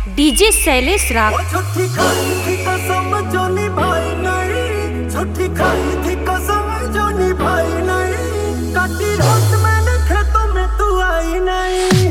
DJ Shailesh राग। छुट्टी खाई थी कसम जो निभाई नहीं, छुट्टी खाई थी कसम जो निभाई नहीं, काटी रात मैंने खेतों में तू आई नहीं।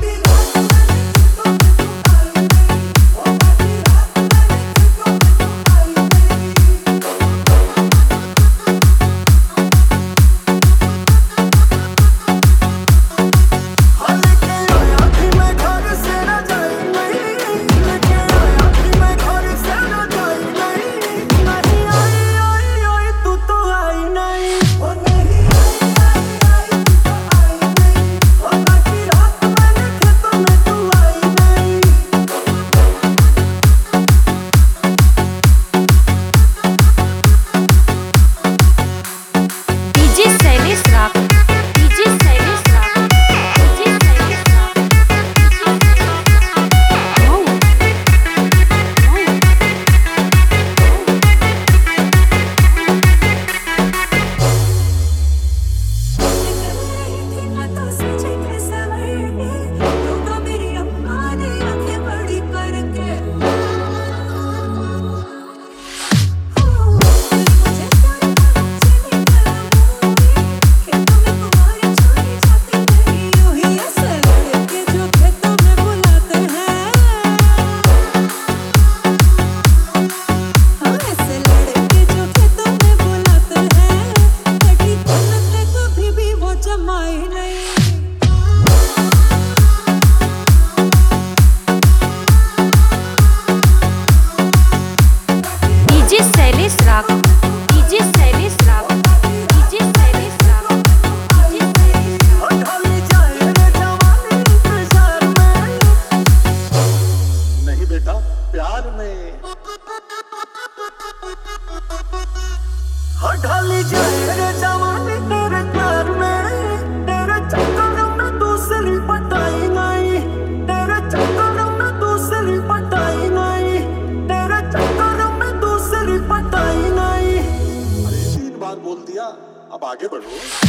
ढाली जाए रे जवानी तेरे प्यार में, तेरे चक्कर में दूसरी पटाई नहीं, तेरे चक्कर में दूसरी पटाई नहीं, तेरे चक्कर में दूसरी पटाई नहीं। अरे 3 बार बोल दिया, अब आगे बढ़ो।